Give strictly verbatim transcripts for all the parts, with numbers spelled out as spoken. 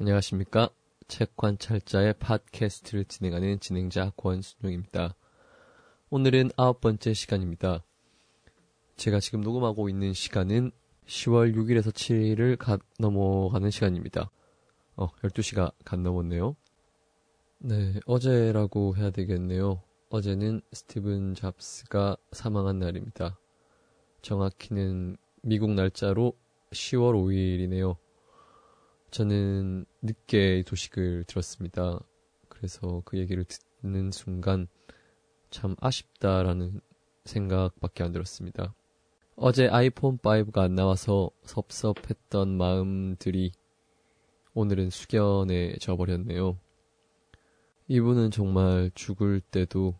안녕하십니까. 책관찰자의 팟캐스트를 진행하는 진행자 권순용입니다. 오늘은 아홉 번째 시간입니다. 제가 지금 녹음하고 있는 시간은 시월 육일에서 칠일을 갓 넘어가는 시간입니다. 어, 열두 시가 갓 넘었네요. 네, 어제라고 해야 되겠네요. 어제는 스티븐 잡스가 사망한 날입니다. 정확히는 미국 날짜로 시월 오일이네요. 저는 늦게 소식을 들었습니다. 그래서 그 얘기를 듣는 순간 참 아쉽다라는 생각밖에 안 들었습니다. 어제 아이폰 파이브가 안 나와서 섭섭했던 마음들이 오늘은 숙연해져 버렸네요. 이분은 정말 죽을 때도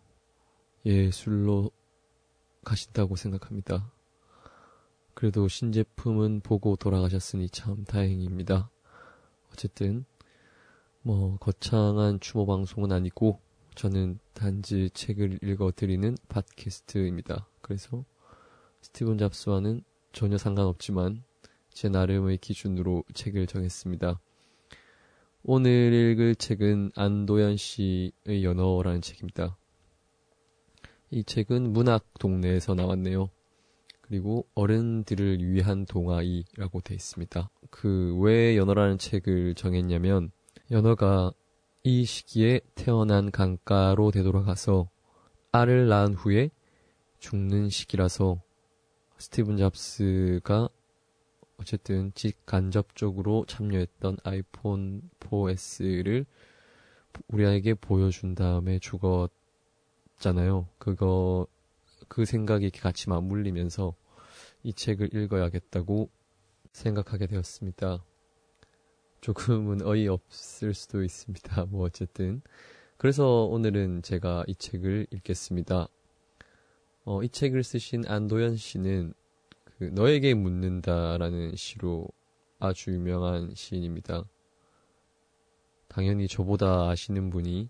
예술로 가신다고 생각합니다. 그래도 신제품은 보고 돌아가셨으니 참 다행입니다. 어쨌든 뭐 거창한 추모 방송은 아니고 저는 단지 책을 읽어드리는 팟캐스트입니다. 그래서 스티븐 잡스와는 전혀 상관없지만 제 나름의 기준으로 책을 정했습니다. 오늘 읽을 책은 안도현 씨의 연어라는 책입니다. 이 책은 문학 동네에서 나왔네요. 그리고 어른들을 위한 동화이라고 되어 있습니다. 그 왜 연어라는 책을 정했냐면 연어가 이 시기에 태어난 강가로 되돌아가서 알을 낳은 후에 죽는 시기라서 스티븐 잡스가 어쨌든 직간접적으로 참여했던 아이폰 포에스를 우리에게 보여준 다음에 죽었잖아요. 그거 그 생각이 같이 맞물리면서 이 책을 읽어야겠다고 생각하게 되었습니다. 조금은 어이없을 수도 있습니다. 뭐 어쨌든 그래서 오늘은 제가 이 책을 읽겠습니다. 어, 이 책을 쓰신 안도현 씨는 그 너에게 묻는다라는 시로 아주 유명한 시인입니다. 당연히 저보다 아시는 분이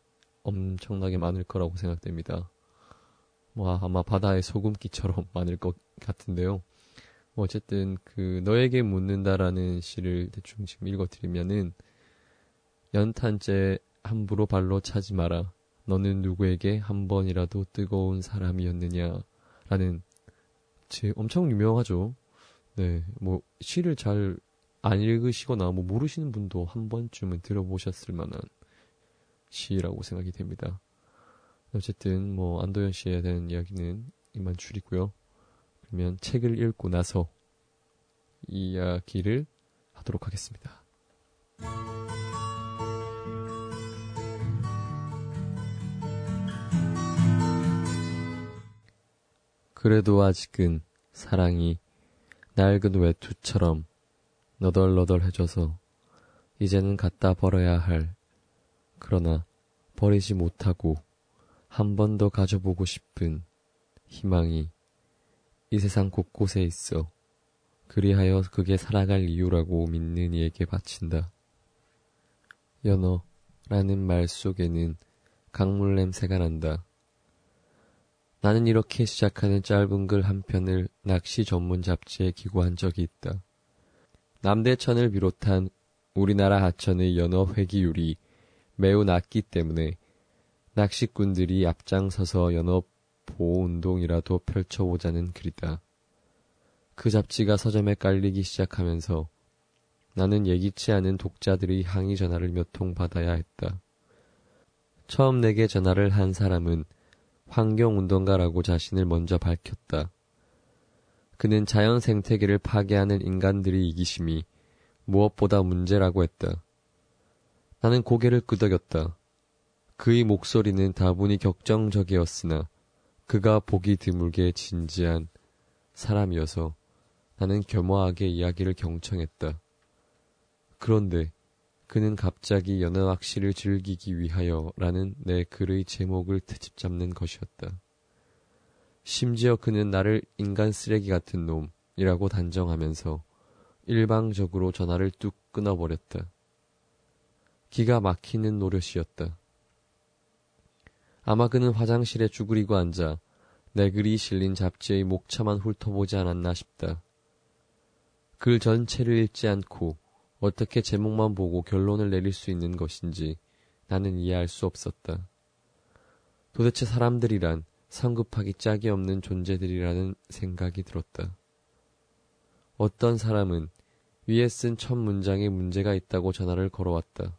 엄청나게 많을 거라고 생각됩니다. 뭐 아마 바다의 소금기처럼 많을 것 같은데요. 뭐 어쨌든 그 너에게 묻는다라는 시를 대충 지금 읽어드리면은 연탄재 함부로 발로 차지 마라. 너는 누구에게 한 번이라도 뜨거운 사람이었느냐라는 제 엄청 유명하죠. 네, 뭐 시를 잘 안 읽으시거나 뭐 모르시는 분도 한 번쯤은 들어보셨을 만한 시라고 생각이 됩니다. 어쨌든 뭐 안도현 씨에 대한 이야기는 이만 줄이고요. 그러면 책을 읽고 나서 이야기를 하도록 하겠습니다. 그래도 아직은 사랑이 낡은 외투처럼 너덜너덜해져서 이제는 갖다 버려야 할, 그러나 버리지 못하고 한 번 더 가져보고 싶은 희망이 이 세상 곳곳에 있어. 그리하여 그게 살아갈 이유라고 믿는 이에게 바친다. 연어라는 말 속에는 강물 냄새가 난다. 나는 이렇게 시작하는 짧은 글 한 편을 낚시 전문 잡지에 기고한 적이 있다. 남대천을 비롯한 우리나라 하천의 연어 회기율이 매우 낮기 때문에 낚시꾼들이 앞장서서 연어 보호운동이라도 펼쳐보자는 글이다. 그 잡지가 서점에 깔리기 시작하면서 나는 예기치 않은 독자들의 항의 전화를 몇 통 받아야 했다. 처음 내게 전화를 한 사람은 환경운동가라고 자신을 먼저 밝혔다. 그는 자연 생태계를 파괴하는 인간들의 이기심이 무엇보다 문제라고 했다. 나는 고개를 끄덕였다. 그의 목소리는 다분히 격정적이었으나 그가 보기 드물게 진지한 사람이어서 나는 겸허하게 이야기를 경청했다. 그런데 그는 갑자기 연어 낚시를 즐기기 위하여라는 내 글의 제목을 트집잡는 것이었다. 심지어 그는 나를 인간 쓰레기 같은 놈이라고 단정하면서 일방적으로 전화를 뚝 끊어버렸다. 기가 막히는 노릇이었다. 아마 그는 화장실에 쭈그리고 앉아 내 글이 실린 잡지의 목차만 훑어보지 않았나 싶다. 글 전체를 읽지 않고 어떻게 제목만 보고 결론을 내릴 수 있는 것인지 나는 이해할 수 없었다. 도대체 사람들이란 성급하기 짝이 없는 존재들이라는 생각이 들었다. 어떤 사람은 위에 쓴 첫 문장에 문제가 있다고 전화를 걸어왔다.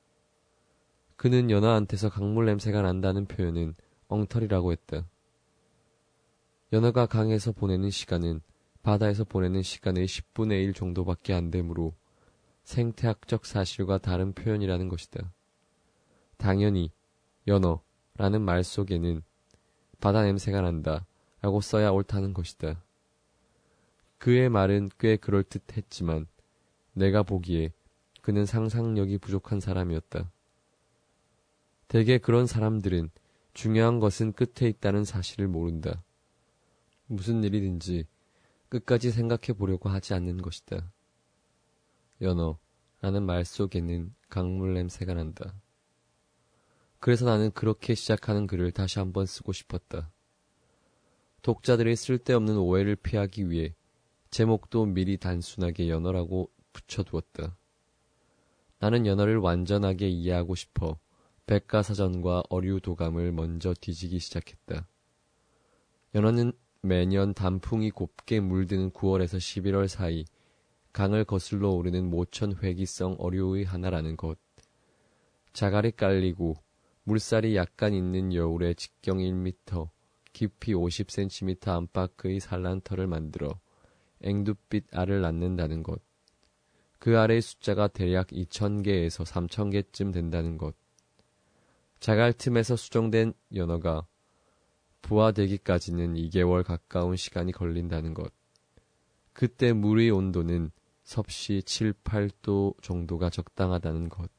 그는 연어한테서 강물 냄새가 난다는 표현은 엉터리라고 했다. 연어가 강에서 보내는 시간은 바다에서 보내는 시간의 십분의 일 정도밖에 안 되므로 생태학적 사실과 다른 표현이라는 것이다. 당연히 연어라는 말 속에는 바다 냄새가 난다 라고 써야 옳다는 것이다. 그의 말은 꽤 그럴듯했지만 내가 보기에 그는 상상력이 부족한 사람이었다. 대개 그런 사람들은 중요한 것은 끝에 있다는 사실을 모른다. 무슨 일이든지 끝까지 생각해 보려고 하지 않는 것이다. 연어라는 말 속에는 강물 냄새가 난다. 그래서 나는 그렇게 시작하는 글을 다시 한번 쓰고 싶었다. 독자들의 쓸데없는 오해를 피하기 위해 제목도 미리 단순하게 연어라고 붙여두었다. 나는 연어를 완전하게 이해하고 싶어 백과사전과 어류도감을 먼저 뒤지기 시작했다. 연어는 매년 단풍이 곱게 물드는 구월에서 십일월 사이 강을 거슬러 오르는 모천 회기성 어류의 하나라는 것. 자갈이 깔리고 물살이 약간 있는 여울에 직경 일 미터, 깊이 오십 센티미터 안팎의 산란터를 만들어 앵두빛 알을 낳는다는 것. 그 알의 숫자가 대략 이천 개에서 삼천 개쯤 된다는 것. 자갈 틈에서 수정된 연어가 부화되기까지는 이 개월 가까운 시간이 걸린다는 것. 그때 물의 온도는 섭씨 칠, 팔 도 정도가 적당하다는 것.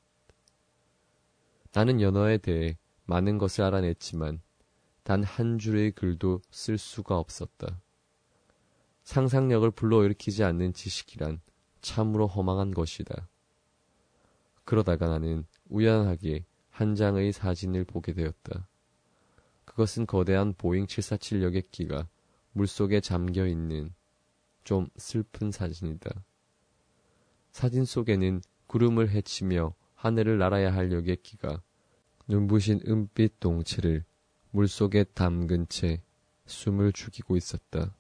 나는 연어에 대해 많은 것을 알아냈지만 단 한 줄의 글도 쓸 수가 없었다. 상상력을 불러일으키지 않는 지식이란 참으로 허망한 것이다. 그러다가 나는 우연하게 한 장의 사진을 보게 되었다. 그것은 거대한 보잉 칠사칠 여객기가 물속에 잠겨있는 좀 슬픈 사진이다. 사진 속에는 구름을 헤치며 하늘을 날아야 할 여객기가 눈부신 은빛 동체를 물속에 담근 채 숨을 죽이고 있었다.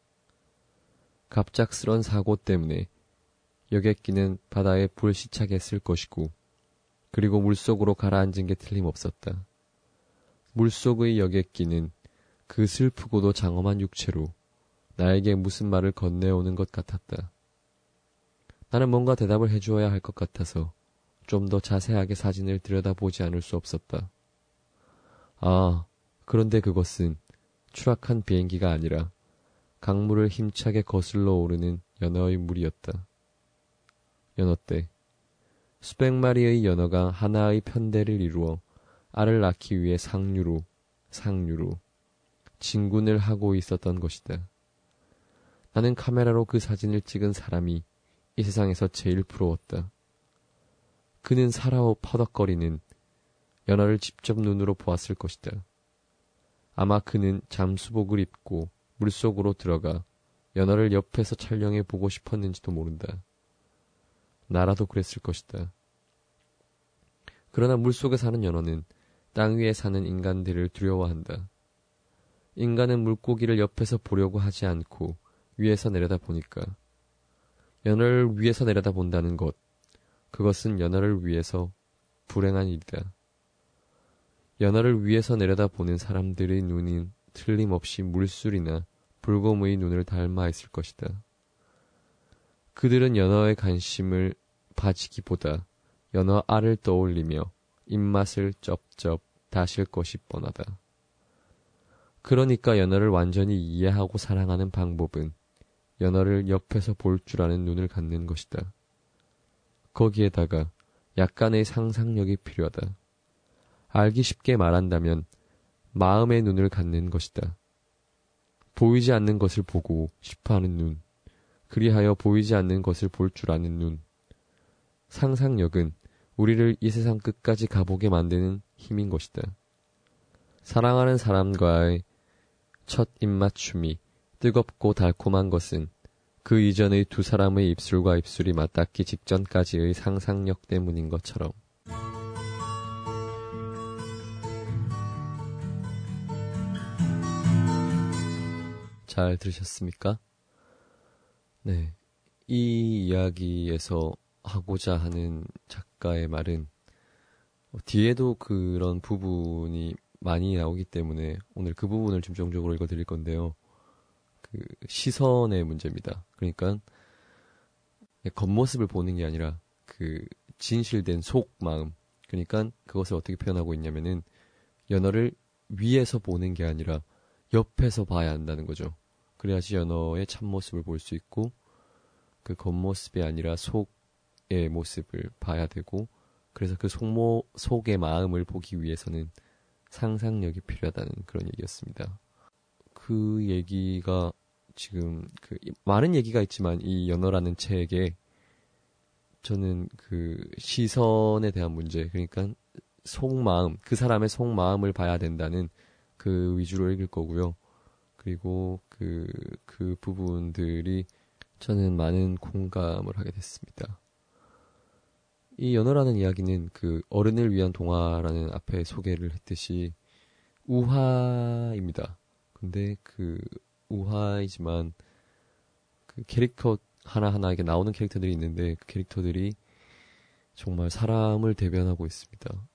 갑작스런 사고 때문에 여객기는 바다에 불시착했을 것이고 그리고 물속으로 가라앉은 게 틀림없었다. 물속의 여객기는 그 슬프고도 장엄한 육체로 나에게 무슨 말을 건네오는 것 같았다. 나는 뭔가 대답을 해주어야 할 것 같아서 좀 더 자세하게 사진을 들여다보지 않을 수 없었다. 아, 그런데 그것은 추락한 비행기가 아니라 강물을 힘차게 거슬러 오르는 연어의 물이었다. 연어떼. 수백 마리의 연어가 하나의 편대를 이루어 알을 낳기 위해 상류로, 상류로 진군을 하고 있었던 것이다. 나는 카메라로 그 사진을 찍은 사람이 이 세상에서 제일 부러웠다. 그는 살아오 퍼덕거리는 연어를 직접 눈으로 보았을 것이다. 아마 그는 잠수복을 입고 물속으로 들어가 연어를 옆에서 촬영해 보고 싶었는지도 모른다. 나라도 그랬을 것이다. 그러나 물속에 사는 연어는 땅 위에 사는 인간들을 두려워한다. 인간은 물고기를 옆에서 보려고 하지 않고 위에서 내려다 보니까. 연어를 위에서 내려다 본다는 것, 그것은 연어를 위해서 불행한 일이다. 연어를 위에서 내려다 보는 사람들의 눈은 틀림없이 물술이나 불곰의 눈을 닮아 있을 것이다. 그들은 연어의 관심을 바치기보다 연어 알을 떠올리며 입맛을 쩝쩝 다실 것이 뻔하다. 그러니까 연어를 완전히 이해하고 사랑하는 방법은 연어를 옆에서 볼 줄 아는 눈을 갖는 것이다. 거기에다가 약간의 상상력이 필요하다. 알기 쉽게 말한다면 마음의 눈을 갖는 것이다. 보이지 않는 것을 보고 싶어하는 눈, 그리하여 보이지 않는 것을 볼 줄 아는 눈. 상상력은 우리를 이 세상 끝까지 가보게 만드는 힘인 것이다. 사랑하는 사람과의 첫 입맞춤이 뜨겁고 달콤한 것은 그 이전의 두 사람의 입술과 입술이 맞닿기 직전까지의 상상력 때문인 것처럼. 잘 들으셨습니까? 네. 이 이야기에서 하고자 하는 작가의 말은 뒤에도 그런 부분이 많이 나오기 때문에 오늘 그 부분을 집중적으로 읽어드릴 건데요. 그 시선의 문제입니다. 그러니까 겉모습을 보는 게 아니라 그 진실된 속 마음. 그러니까 그것을 어떻게 표현하고 있냐면은 연어를 위에서 보는 게 아니라 옆에서 봐야 한다는 거죠. 그래야지 연어의 참모습을 볼 수 있고 그 겉모습이 아니라 속의 모습을 봐야 되고 그래서 그 속모, 속의 마음을 보기 위해서는 상상력이 필요하다는 그런 얘기였습니다. 그 얘기가 지금 그 많은 얘기가 있지만 이 연어라는 책에 저는 그 시선에 대한 문제 그러니까 속마음 그 사람의 속마음을 봐야 된다는 그 위주로 읽을 거고요. 그리고 그, 그 부분들이 저는 많은 공감을 하게 됐습니다. 이 연어라는 이야기는 그 어른을 위한 동화라는 앞에 소개를 했듯이 우화입니다. 근데 그 우화이지만 그 캐릭터 하나하나에게 나오는 캐릭터들이 있는데 그 캐릭터들이 정말 사람을 대변하고 있습니다.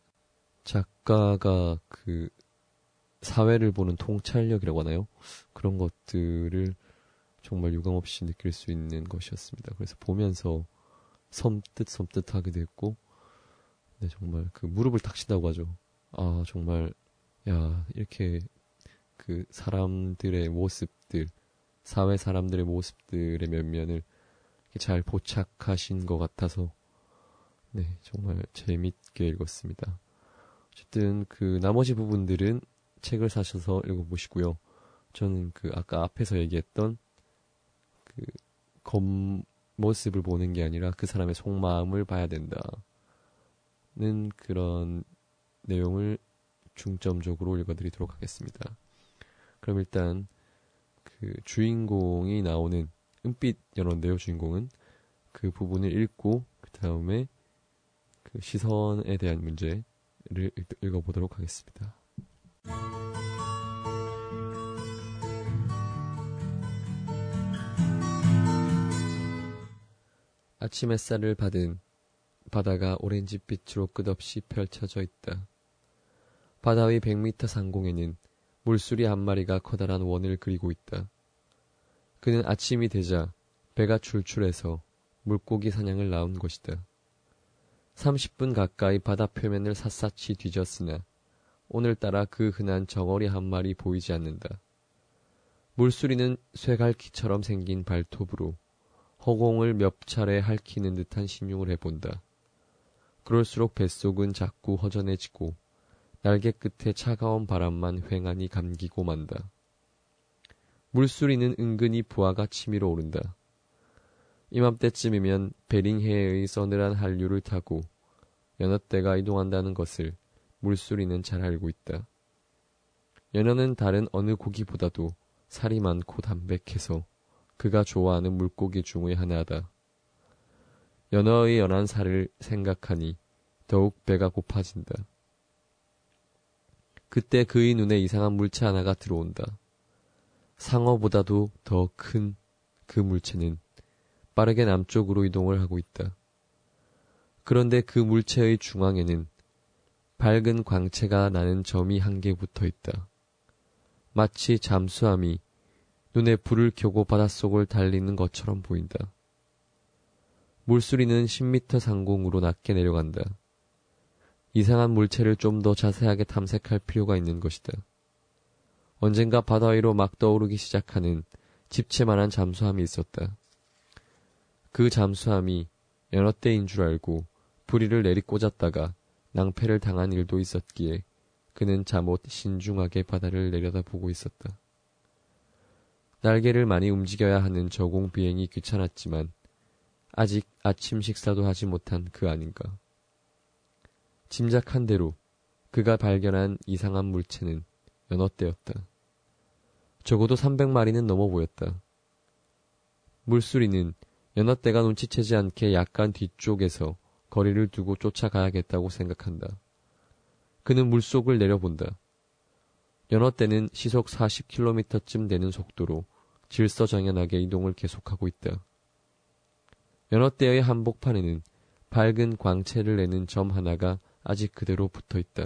작가가 그 사회를 보는 통찰력이라고 하나요? 그런 것들을 정말 유감없이 느낄 수 있는 것이었습니다. 그래서 보면서 섬뜩 섬뜩하게 됐고 네, 정말 그 무릎을 탁 친다고 하죠. 아 정말 야 이렇게 그 사람들의 모습들 사회 사람들의 모습들의 면면을 잘 포착하신 것 같아서 네 정말 재밌게 읽었습니다. 어쨌든 그 나머지 부분들은 책을 사셔서 읽어보시고요. 저는 그 아까 앞에서 얘기했던 그 겉모습을 보는 게 아니라 그 사람의 속마음을 봐야 된다는 그런 내용을 중점적으로 읽어드리도록 하겠습니다. 그럼 일단 그 주인공이 나오는 은빛 연어인데요. 주인공은 그 부분을 읽고 그 다음에 그 시선에 대한 문제를 읽어보도록 하겠습니다. 아침 햇살을 받은 바다가 오렌지빛으로 끝없이 펼쳐져 있다. 바다 위 백 미터 상공에는 물수리 한 마리가 커다란 원을 그리고 있다. 그는 아침이 되자 배가 출출해서 물고기 사냥을 나온 것이다. 삼십 분 가까이 바다 표면을 샅샅이 뒤졌으나 오늘따라 그 흔한 정어리 한 마리 보이지 않는다. 물수리는 쇠갈퀴처럼 생긴 발톱으로 허공을 몇 차례 핥히는 듯한 신용을 해본다. 그럴수록 뱃속은 자꾸 허전해지고 날개 끝에 차가운 바람만 휑하니 감기고 만다. 물수리는 은근히 부하가 치밀어 오른다. 이맘때쯤이면 베링해의 서늘한 한류를 타고 연어떼가 이동한다는 것을 물수리는 잘 알고 있다. 연어는 다른 어느 고기보다도 살이 많고 담백해서 그가 좋아하는 물고기 중의 하나다. 연어의 연한 살을 생각하니 더욱 배가 고파진다. 그때 그의 눈에 이상한 물체 하나가 들어온다. 상어보다도 더 큰 그 물체는 빠르게 남쪽으로 이동을 하고 있다. 그런데 그 물체의 중앙에는 밝은 광채가 나는 점이 한 개 붙어 있다. 마치 잠수함이 눈에 불을 켜고 바닷속을 달리는 것처럼 보인다. 물수리는 십 미터 상공으로 낮게 내려간다. 이상한 물체를 좀 더 자세하게 탐색할 필요가 있는 것이다. 언젠가 바다 위로 막 떠오르기 시작하는 집채만한 잠수함이 있었다. 그 잠수함이 연어떼인 줄 알고 부리를 내리꽂았다가 낭패를 당한 일도 있었기에 그는 잠옷 신중하게 바다를 내려다보고 있었다. 날개를 많이 움직여야 하는 저공 비행이 귀찮았지만 아직 아침 식사도 하지 못한 그 아닌가. 짐작한 대로 그가 발견한 이상한 물체는 연어떼였다. 적어도 삼백 마리는 넘어 보였다. 물수리는 연어떼가 눈치채지 않게 약간 뒤쪽에서 거리를 두고 쫓아가야겠다고 생각한다. 그는 물속을 내려본다. 연어떼는 시속 사십 킬로미터쯤 되는 속도로 질서정연하게 이동을 계속하고 있다. 연어떼의 한복판에는 밝은 광채를 내는 점 하나가 아직 그대로 붙어 있다.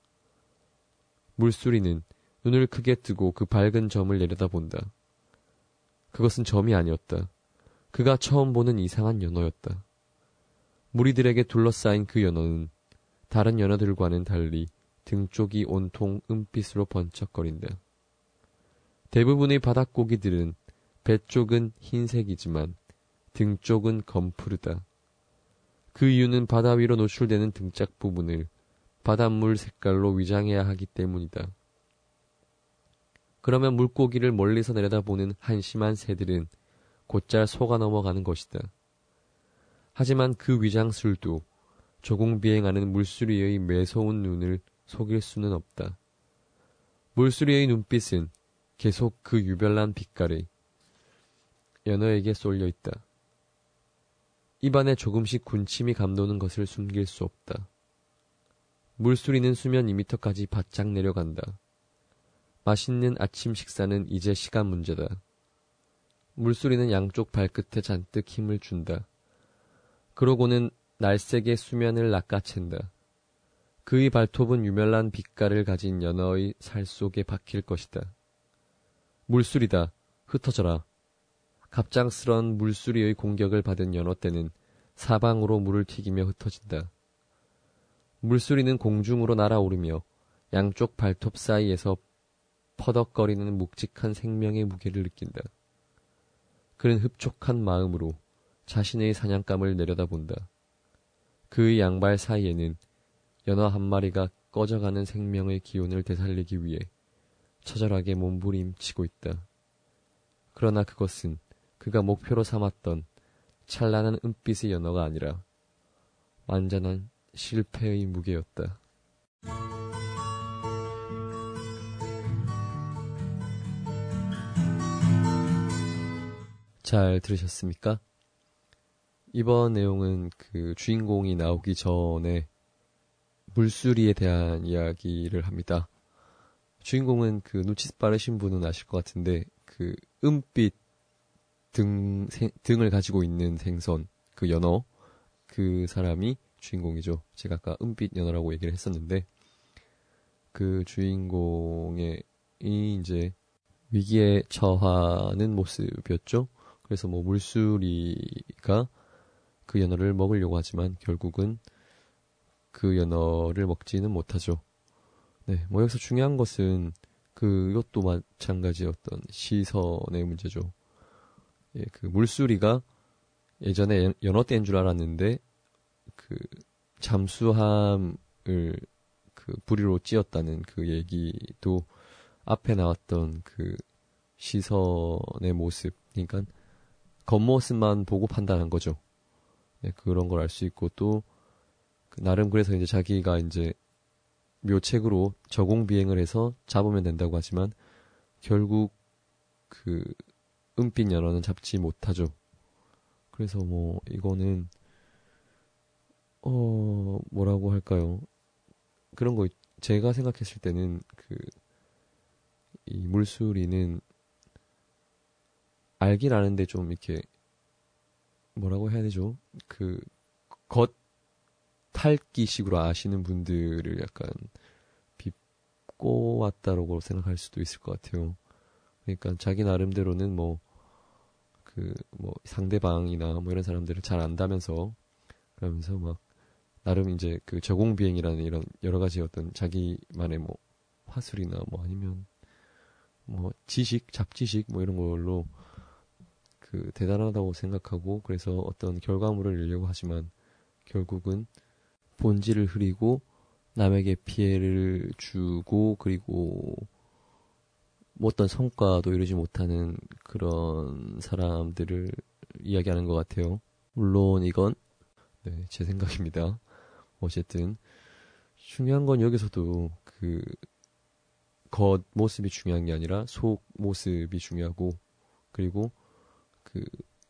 물수리는 눈을 크게 뜨고 그 밝은 점을 내려다본다. 그것은 점이 아니었다. 그가 처음 보는 이상한 연어였다. 무리들에게 둘러싸인 그 연어는 다른 연어들과는 달리 등 쪽이 온통 은빛으로 번쩍거린다. 대부분의 바닷고기들은 배 쪽은 흰색이지만 등 쪽은 검푸르다. 그 이유는 바다 위로 노출되는 등짝 부분을 바닷물 색깔로 위장해야 하기 때문이다. 그러면 물고기를 멀리서 내려다보는 한심한 새들은 곧잘 속아 넘어가는 것이다. 하지만 그 위장술도 조공비행하는 물수리의 매서운 눈을 속일 수는 없다. 물수리의 눈빛은 계속 그 유별난 빛깔에 연어에게 쏠려 있다. 입안에 조금씩 군침이 감도는 것을 숨길 수 없다. 물수리는 수면 이 미터까지 바짝 내려간다. 맛있는 아침 식사는 이제 시간 문제다. 물수리는 양쪽 발끝에 잔뜩 힘을 준다. 그러고는 날쌔게 수면을 낚아챈다. 그의 발톱은 유별난 빛깔을 가진 연어의 살 속에 박힐 것이다. 물수리다. 흩어져라. 갑작스런 물수리의 공격을 받은 연어떼는 사방으로 물을 튀기며 흩어진다. 물수리는 공중으로 날아오르며 양쪽 발톱 사이에서 퍼덕거리는 묵직한 생명의 무게를 느낀다. 그는 흡족한 마음으로 자신의 사냥감을 내려다본다. 그의 양발 사이에는 연어 한 마리가 꺼져가는 생명의 기운을 되살리기 위해 처절하게 몸부림치고 있다. 그러나 그것은 그가 목표로 삼았던 찬란한 은빛의 연어가 아니라 완전한 실패의 무게였다. 잘 들으셨습니까? 이번 내용은 그 주인공이 나오기 전에 물수리에 대한 이야기를 합니다. 주인공은 그 눈치 빠르신 분은 아실 것 같은데 그 은빛 등, 생, 등을 가지고 있는 생선, 그 연어, 그 사람이 주인공이죠. 제가 아까 은빛 연어라고 얘기를 했었는데 그 주인공의 이 이제 위기에 처하는 모습이었죠. 그래서 뭐 물수리가 그 연어를 먹으려고 하지만 결국은 그 연어를 먹지는 못하죠. 네, 뭐 여기서 중요한 것은 그것도 마찬가지였던 시선의 문제죠. 예, 그 물수리가 예전에 연어떼인 줄 알았는데 그 잠수함을 그 부리로 찧었다는 그 얘기도 앞에 나왔던 그 시선의 모습, 그러니까 겉모습만 보고 판단한 거죠. 네, 그런 걸 알 수 있고 또 그 나름 그래서 이제 자기가 이제 묘책으로 저공 비행을 해서 잡으면 된다고 하지만 결국 그 은빛 연어는 잡지 못하죠. 그래서 뭐 이거는 어 뭐라고 할까요? 그런 거 제가 생각했을 때는 그 이 물수리는 알긴 아는데 좀 이렇게 뭐라고 해야 되죠? 그 겉핥기식으로 아시는 분들을 약간 빕고 왔다라고 생각할 수도 있을 것 같아요. 그러니까 자기 나름대로는 뭐 그 뭐 상대방이나 뭐 이런 사람들을 잘 안다면서 그러면서 막 나름 이제 그 저공 비행이라는 이런 여러 가지 어떤 자기만의 뭐 화술이나 뭐 아니면 뭐 지식, 잡지식 뭐 이런 걸로 그 대단하다고 생각하고 그래서 어떤 결과물을 내려고 하지만 결국은 본질을 흐리고 남에게 피해를 주고 그리고 뭐 어떤 성과도 이루지 못하는 그런 사람들을 이야기하는 것 같아요. 물론 이건 네, 제 생각입니다. 어쨌든 중요한 건 여기서도 그 겉모습이 중요한 게 아니라 속 모습이 중요하고 그리고 그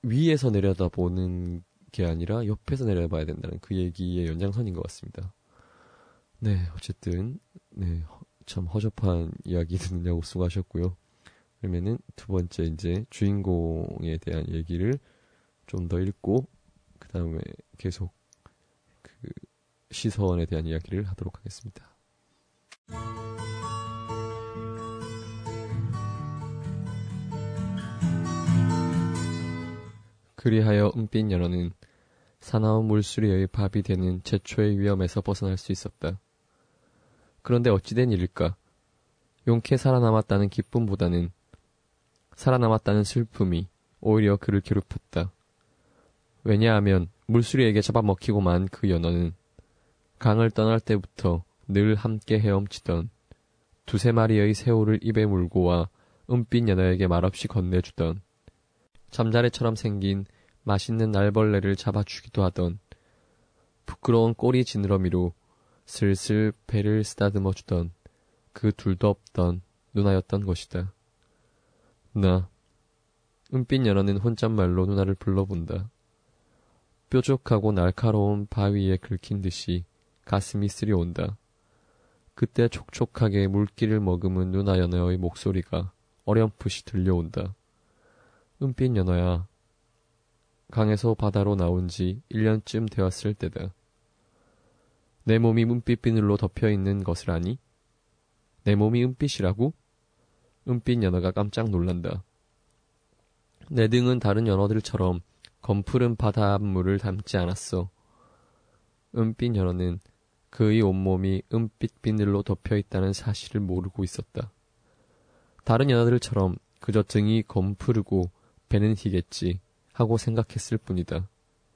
위에서 내려다보는 게 아니라 옆에서 내려봐야 된다는 그 얘기의 연장선인 것 같습니다. 네, 어쨌든 네, 참 허접한 이야기 듣느냐고 수고하셨고요. 그러면은 두 번째 이제 주인공에 대한 얘기를 좀 더 읽고 그 다음에 계속 그 시선에 대한 이야기를 하도록 하겠습니다. 그리하여 은빛 연어는 사나운 물수리의 밥이 되는 최초의 위험에서 벗어날 수 있었다. 그런데 어찌된 일일까? 용케 살아남았다는 기쁨보다는 살아남았다는 슬픔이 오히려 그를 괴롭혔다. 왜냐하면 물수리에게 잡아먹히고만 그 연어는 강을 떠날 때부터 늘 함께 헤엄치던 두세 마리의 새우를 입에 물고 와 은빛 연어에게 말없이 건네주던 잠자리처럼 생긴 맛있는 날벌레를 잡아주기도 하던 부끄러운 꼬리 지느러미로 슬슬 배를 쓰다듬어 주던 그 둘도 없던 누나였던 것이다. 누나. 은빛 연어는 혼잣말로 누나를 불러본다. 뾰족하고 날카로운 바위에 긁힌 듯이 가슴이 쓰려온다. 그때 촉촉하게 물기를 머금은 누나 연어의 목소리가 어렴풋이 들려온다. 은빛 연어야. 강에서 바다로 나온 지 일 년쯤 되었을 때다. 내 몸이 은빛 비늘로 덮여있는 것을 아니? 내 몸이 은빛이라고? 은빛 연어가 깜짝 놀란다. 내 등은 다른 연어들처럼 검푸른 바닷물을 담지 않았어. 은빛 연어는 그의 온몸이 은빛 비늘로 덮여있다는 사실을 모르고 있었다. 다른 연어들처럼 그저 등이 검푸르고 배는 희겠지 하고 생각했을 뿐이다.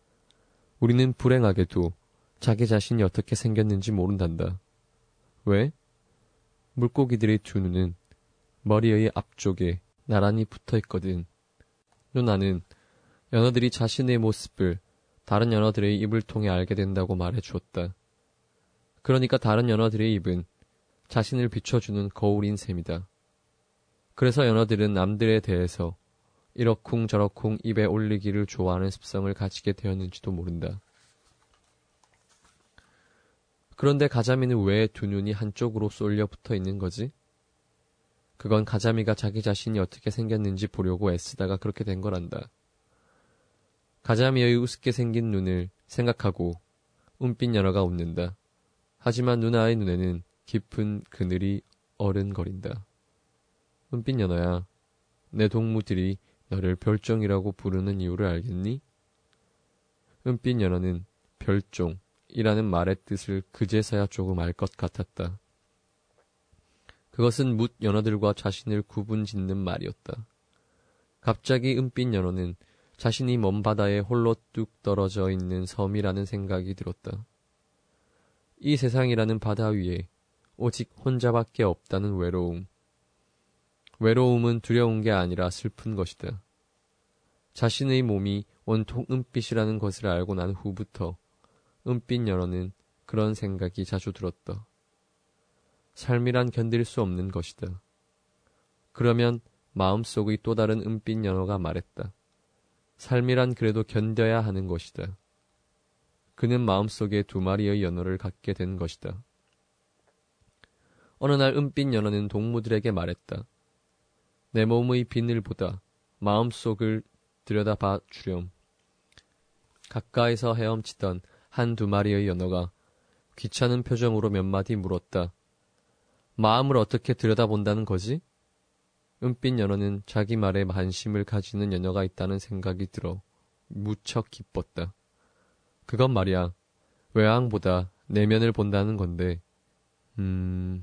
우리는 불행하게도 자기 자신이 어떻게 생겼는지 모른단다. 왜? 물고기들의 두 눈은 머리의 앞쪽에 나란히 붙어있거든. 누나는 연어들이 자신의 모습을 다른 연어들의 입을 통해 알게 된다고 말해주었다. 그러니까 다른 연어들의 입은 자신을 비춰주는 거울인 셈이다. 그래서 연어들은 남들에 대해서 이러쿵저러쿵 입에 올리기를 좋아하는 습성을 가지게 되었는지도 모른다. 그런데 가자미는 왜 두 눈이 한쪽으로 쏠려 붙어 있는 거지? 그건 가자미가 자기 자신이 어떻게 생겼는지 보려고 애쓰다가 그렇게 된 거란다. 가자미의 우습게 생긴 눈을 생각하고 은빛 연어가 웃는다. 하지만 누나의 눈에는 깊은 그늘이 어른거린다. 은빛 연어야, 내 동무들이 너를 별종이라고 부르는 이유를 알겠니? 은빛 연어는 별종이라는 말의 뜻을 그제서야 조금 알 것 같았다. 그것은 뭇 연어들과 자신을 구분짓는 말이었다. 갑자기 은빛 연어는 자신이 먼 바다에 홀로 뚝 떨어져 있는 섬이라는 생각이 들었다. 이 세상이라는 바다 위에 오직 혼자밖에 없다는 외로움. 외로움은 두려운 게 아니라 슬픈 것이다. 자신의 몸이 온통 은빛이라는 것을 알고 난 후부터 은빛 연어는 그런 생각이 자주 들었다. 삶이란 견딜 수 없는 것이다. 그러면 마음속의 또 다른 은빛 연어가 말했다. 삶이란 그래도 견뎌야 하는 것이다. 그는 마음속에 두 마리의 연어를 갖게 된 것이다. 어느 날 은빛 연어는 동무들에게 말했다. 내 몸의 비늘보다 마음속을 들여다봐 주렴. 가까이서 헤엄치던 한 두 마리의 연어가 귀찮은 표정으로 몇 마디 물었다. 마음을 어떻게 들여다본다는 거지? 은빛 연어는 자기 말에 관심을 가지는 연어가 있다는 생각이 들어 무척 기뻤다. 그건 말이야, 외항보다 내면을 본다는 건데, 음...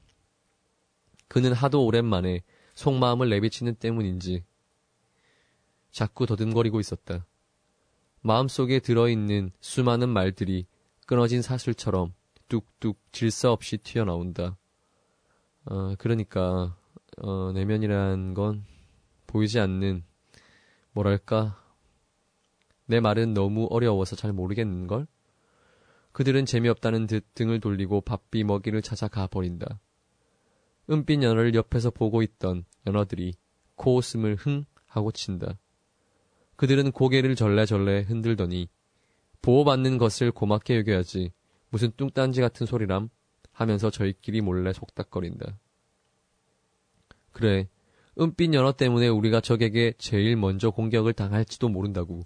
그는 하도 오랜만에 속마음을 내비치는 때문인지 자꾸 더듬거리고 있었다. 마음속에 들어있는 수많은 말들이 끊어진 사슬처럼 뚝뚝 질서 없이 튀어나온다. 어, 그러니까 어, 내면이란 건 보이지 않는, 뭐랄까, 내 말은 너무 어려워서 잘 모르겠는걸? 그들은 재미없다는 듯 등을 돌리고 바삐 먹이를 찾아 가버린다. 은빛 연어를 옆에서 보고 있던 연어들이 코웃음을 흥 하고 친다. 그들은 고개를 절레절레 흔들더니 보호받는 것을 고맙게 여겨야지 무슨 뚱딴지 같은 소리람 하면서 저희끼리 몰래 속닥거린다. 그래, 은빛 연어 때문에 우리가 적에게 제일 먼저 공격을 당할지도 모른다고.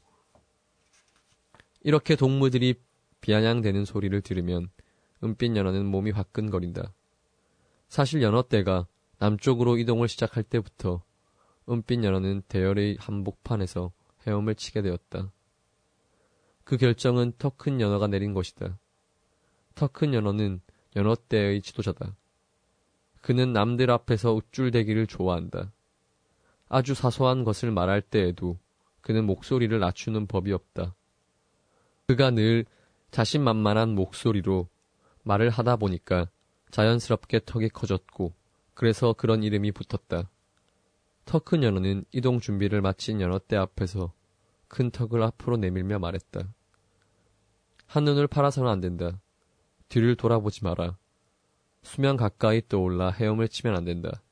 이렇게 동무들이 비아냥대는 소리를 들으면 은빛 연어는 몸이 화끈거린다. 사실 연어떼가 남쪽으로 이동을 시작할 때부터 은빛 연어는 대열의 한복판에서 헤엄을 치게 되었다. 그 결정은 더 큰 연어가 내린 것이다. 더 큰 연어는 연어떼의 지도자다. 그는 남들 앞에서 우쭐대기를 좋아한다. 아주 사소한 것을 말할 때에도 그는 목소리를 낮추는 법이 없다. 그가 늘 자신만만한 목소리로 말을 하다 보니까 자연스럽게 턱이 커졌고 그래서 그런 이름이 붙었다. 더 큰 연어는 이동 준비를 마친 연어떼 앞에서 큰 턱을 앞으로 내밀며 말했다. 한눈을 팔아서는 안 된다. 뒤를 돌아보지 마라. 수면 가까이 떠올라 헤엄을 치면 안 된다.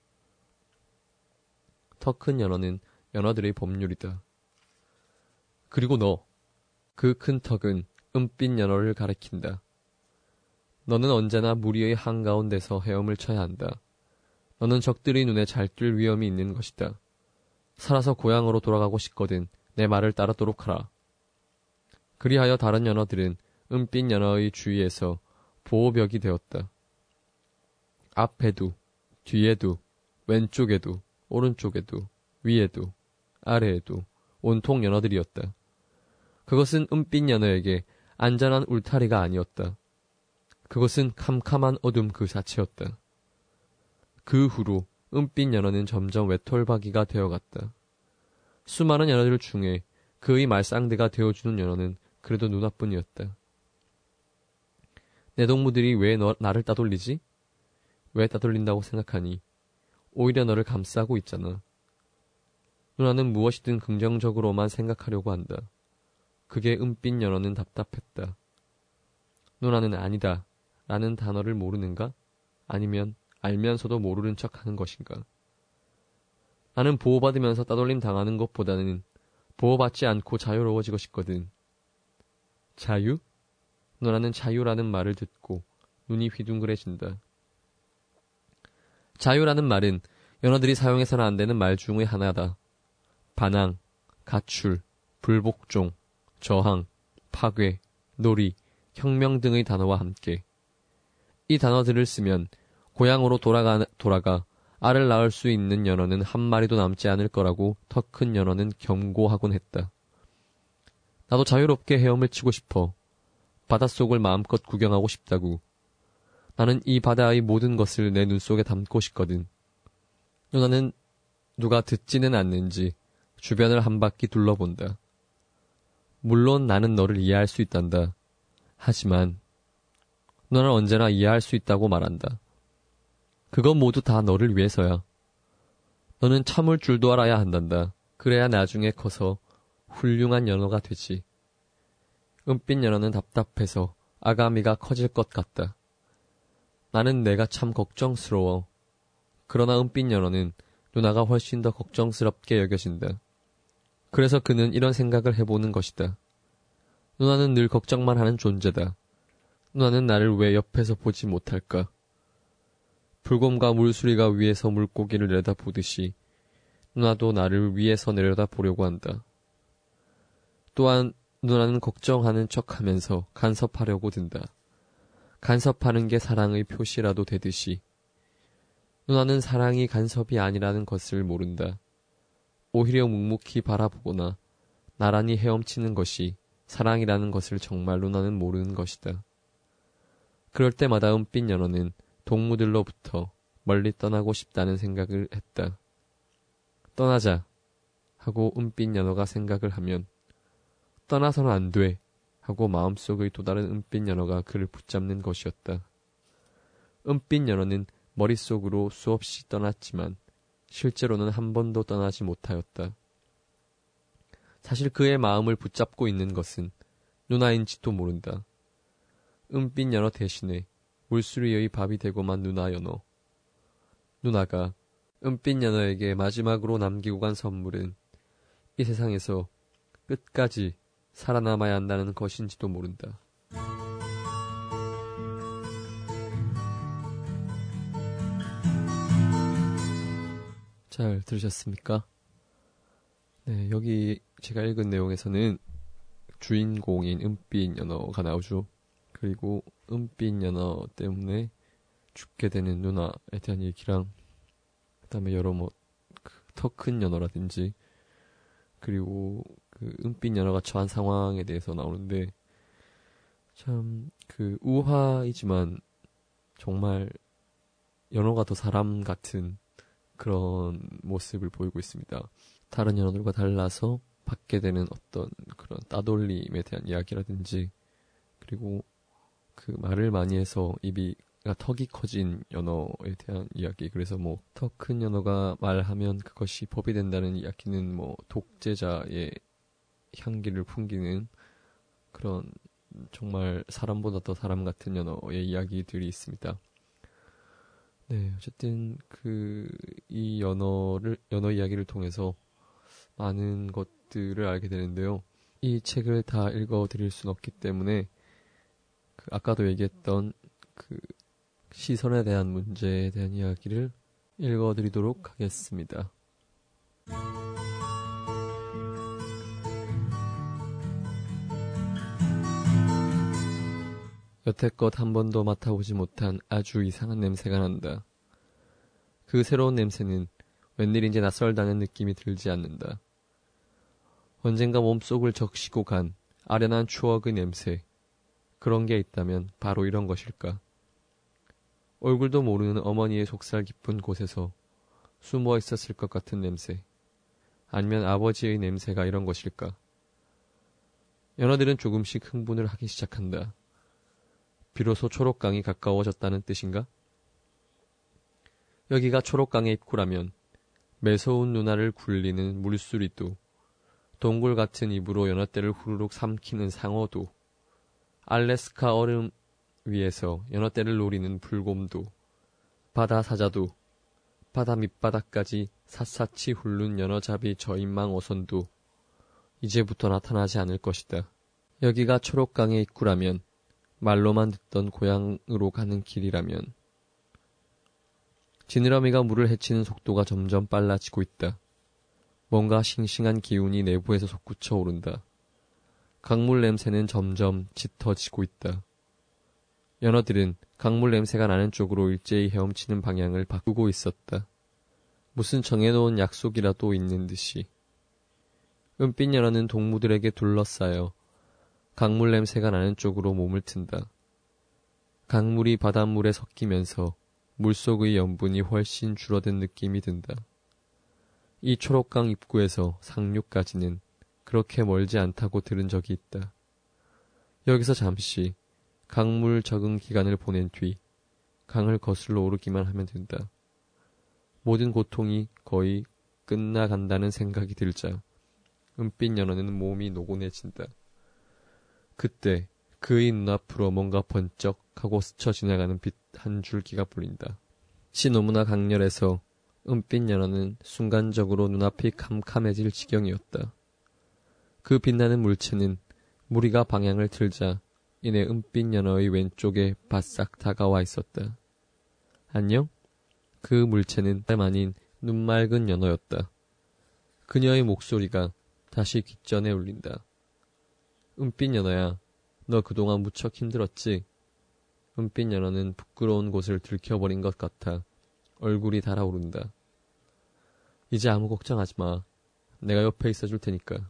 더 큰 연어는 연어들의 법률이다. 그리고 너, 그 큰 턱은 은빛 연어를 가리킨다. 너는 언제나 무리의 한가운데서 헤엄을 쳐야 한다. 너는 적들의 눈에 잘 뜰 위험이 있는 것이다. 살아서 고향으로 돌아가고 싶거든 내 말을 따르도록 하라. 그리하여 다른 연어들은 은빛 연어의 주위에서 보호벽이 되었다. 앞에도, 뒤에도, 왼쪽에도, 오른쪽에도, 위에도, 아래에도 온통 연어들이었다. 그것은 은빛 연어에게 안전한 울타리가 아니었다. 그것은 캄캄한 어둠 그 자체였다. 그 후로 은빛 연어는 점점 외톨박이가 되어갔다. 수많은 연어들 중에 그의 말상대가 되어주는 연어는 그래도 누나뿐이었다. 내 동무들이 왜 너, 나를 따돌리지? 왜 따돌린다고 생각하니? 오히려 너를 감싸고 있잖아. 누나는 무엇이든 긍정적으로만 생각하려고 한다. 그게 은빛 연어는 답답했다. 누나는 아니다 라는 단어를 모르는가? 아니면 알면서도 모르는 척하는 것인가? 나는 보호받으면서 따돌림 당하는 것보다는 보호받지 않고 자유로워지고 싶거든. 자유? 누나는 자유라는 말을 듣고 눈이 휘둥그레진다. 자유라는 말은 연어들이 사용해서는 안 되는 말 중의 하나다. 반항, 가출, 불복종, 저항, 파괴, 놀이, 혁명 등의 단어와 함께 이 단어들을 쓰면 고향으로 돌아가, 돌아가 알을 낳을 수 있는 연어는 한 마리도 남지 않을 거라고 더 큰 연어는 경고하곤 했다. 나도 자유롭게 헤엄을 치고 싶어. 바닷속을 마음껏 구경하고 싶다고. 나는 이 바다의 모든 것을 내 눈 속에 담고 싶거든. 누나는 누가 듣지는 않는지 주변을 한 바퀴 둘러본다. 물론 나는 너를 이해할 수 있단다. 하지만 너는 언제나 이해할 수 있다고 말한다. 그건 모두 다 너를 위해서야. 너는 참을 줄도 알아야 한단다. 그래야 나중에 커서 훌륭한 연어가 되지. 은빛 연어는 답답해서 아가미가 커질 것 같다. 나는 내가 참 걱정스러워. 그러나 은빛 연어는 누나가 훨씬 더 걱정스럽게 여겨진다. 그래서 그는 이런 생각을 해보는 것이다. 누나는 늘 걱정만 하는 존재다. 누나는 나를 왜 옆에서 보지 못할까? 불곰과 물수리가 위에서 물고기를 내려다보듯이 누나도 나를 위에서 내려다보려고 한다. 또한 누나는 걱정하는 척하면서 간섭하려고 든다. 간섭하는 게 사랑의 표시라도 되듯이. 누나는 사랑이 간섭이 아니라는 것을 모른다. 오히려 묵묵히 바라보거나 나란히 헤엄치는 것이 사랑이라는 것을 정말 누나는 모르는 것이다. 그럴 때마다 은빛 연어는 동무들로부터 멀리 떠나고 싶다는 생각을 했다. 떠나자 하고 은빛 연어가 생각을 하면 떠나서는 안 돼 하고 마음속의 또 다른 은빛 연어가 그를 붙잡는 것이었다. 은빛 연어는 머릿속으로 수없이 떠났지만 실제로는 한 번도 떠나지 못하였다. 사실 그의 마음을 붙잡고 있는 것은 누나인지도 모른다. 은빛 연어 대신에 물수리의 밥이 되고만 누나 연어. 누나가 은빛 연어에게 마지막으로 남기고 간 선물은 이 세상에서 끝까지 살아남아야 한다는 것인지도 모른다. 잘 들으셨습니까? 네, 여기 제가 읽은 내용에서는 주인공인 은빛 연어가 나오죠. 그리고 은빛 연어 때문에 죽게 되는 누나에 대한 얘기랑, 그 다음에 여러 뭐 더 큰 연어라든지, 그리고 그 은빛 연어가 처한 상황에 대해서 나오는데, 참 그 우화이지만 정말 연어가 더 사람 같은 그런 모습을 보이고 있습니다. 다른 연어들과 달라서 받게 되는 어떤 그런 따돌림에 대한 이야기라든지, 그리고 그 말을 많이 해서 입이 턱이 커진 연어에 대한 이야기. 그래서 뭐 더 큰 연어가 말하면 그것이 법이 된다는 이야기는 뭐 독재자의 향기를 풍기는 그런 정말 사람보다 더 사람 같은 연어의 이야기들이 있습니다. 네, 어쨌든 그 이 연어를 연어 이야기를 통해서 많은 것들을 알게 되는데요. 이 책을 다 읽어드릴 수는 없기 때문에 그 아까도 얘기했던 그 시선에 대한 문제에 대한 이야기를 읽어드리도록 하겠습니다. 여태껏 한 번도 맡아보지 못한 아주 이상한 냄새가 난다. 그 새로운 냄새는 웬일인지 낯설다는 느낌이 들지 않는다. 언젠가 몸속을 적시고 간 아련한 추억의 냄새. 그런 게 있다면 바로 이런 것일까. 얼굴도 모르는 어머니의 속살 깊은 곳에서 숨어 있었을 것 같은 냄새. 아니면 아버지의 냄새가 이런 것일까. 연어들은 조금씩 흥분을 하기 시작한다. 비로소 초록강이 가까워졌다는 뜻인가? 여기가 초록강의 입구라면 매서운 누나를 굴리는 물수리도, 동굴 같은 입으로 연어떼를 후루룩 삼키는 상어도, 알래스카 얼음 위에서 연어떼를 노리는 불곰도, 바다 사자도, 바다 밑바닥까지 샅샅이 훑는 연어잡이 저인망 어선도 이제부터 나타나지 않을 것이다. 여기가 초록강의 입구라면, 말로만 듣던 고향으로 가는 길이라면. 지느러미가 물을 헤치는 속도가 점점 빨라지고 있다. 뭔가 싱싱한 기운이 내부에서 솟구쳐 오른다. 강물 냄새는 점점 짙어지고 있다. 연어들은 강물 냄새가 나는 쪽으로 일제히 헤엄치는 방향을 바꾸고 있었다. 무슨 정해놓은 약속이라도 있는 듯이. 은빛 연어는 동무들에게 둘러싸여 강물 냄새가 나는 쪽으로 몸을 튼다. 강물이 바닷물에 섞이면서 물속의 염분이 훨씬 줄어든 느낌이 든다. 이 초록강 입구에서 상류까지는 그렇게 멀지 않다고 들은 적이 있다. 여기서 잠시 강물 적응 기간을 보낸 뒤 강을 거슬러 오르기만 하면 된다. 모든 고통이 거의 끝나간다는 생각이 들자 은빛 연어는 몸이 노곤해진다. 그때 그의 눈앞으로 뭔가 번쩍하고 스쳐 지나가는 빛 한 줄기가 보인다. 시 너무나 강렬해서 은빛 연어는 순간적으로 눈앞이 캄캄해질 지경이었다. 그 빛나는 물체는 무리가 방향을 틀자 이내 은빛 연어의 왼쪽에 바싹 다가와 있었다. 안녕? 그 물체는 다름 아닌 눈맑은 연어였다. 그녀의 목소리가 다시 귓전에 울린다. 은빛 연어야, 너 그동안 무척 힘들었지? 은빛 연어는 부끄러운 곳을 들켜버린 것 같아 얼굴이 달아오른다. 이제 아무 걱정하지 마. 내가 옆에 있어줄 테니까.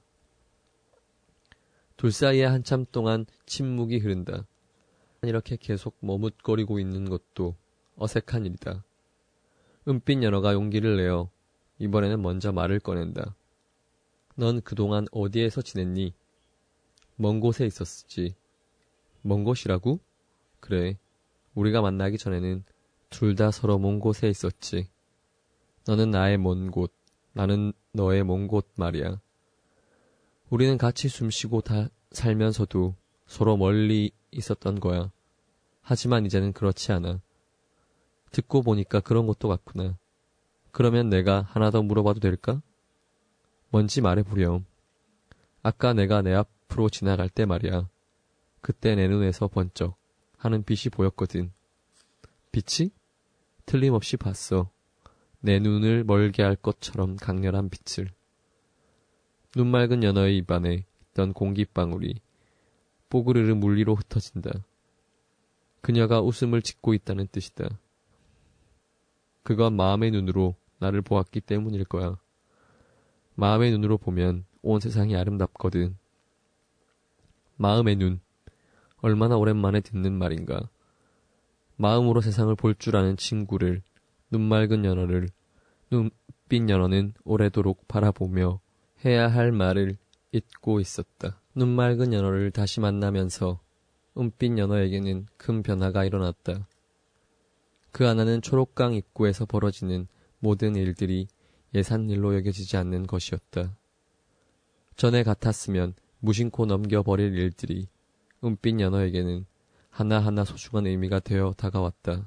둘 사이에 한참 동안 침묵이 흐른다. 이렇게 계속 머뭇거리고 있는 것도 어색한 일이다. 은빛 연어가 용기를 내어 이번에는 먼저 말을 꺼낸다. 넌 그동안 어디에서 지냈니? 먼 곳에 있었지. 먼 곳이라고? 그래. 우리가 만나기 전에는 둘 다 서로 먼 곳에 있었지. 너는 나의 먼 곳, 나는 너의 먼 곳 말이야. 우리는 같이 숨쉬고 다 살면서도 서로 멀리 있었던 거야. 하지만 이제는 그렇지 않아. 듣고 보니까 그런 것도 같구나. 그러면 내가 하나 더 물어봐도 될까? 뭔지 말해보렴. 아까 내가 내 앞으로 지나갈 때 말이야. 그때 내 눈에서 번쩍 하는 빛이 보였거든. 빛이? 틀림없이 봤어. 내 눈을 멀게 할 것처럼 강렬한 빛을. 눈맑은 연어의 입안에 있던 공기방울이 뽀그르르 물리로 흩어진다. 그녀가 웃음을 짓고 있다는 뜻이다. 그건 마음의 눈으로 나를 보았기 때문일 거야. 마음의 눈으로 보면 온 세상이 아름답거든. 마음의 눈. 얼마나 오랜만에 듣는 말인가. 마음으로 세상을 볼 줄 아는 친구를, 눈맑은 연어를, 눈빛 연어는 오래도록 바라보며 해야 할 말을 잊고 있었다. 눈맑은 연어를 다시 만나면서 은빛 연어에게는 큰 변화가 일어났다. 그 하나는 초록강 입구에서 벌어지는 모든 일들이 예산 일로 여겨지지 않는 것이었다. 전에 같았으면 무심코 넘겨버릴 일들이 은빛 연어에게는 하나하나 소중한 의미가 되어 다가왔다.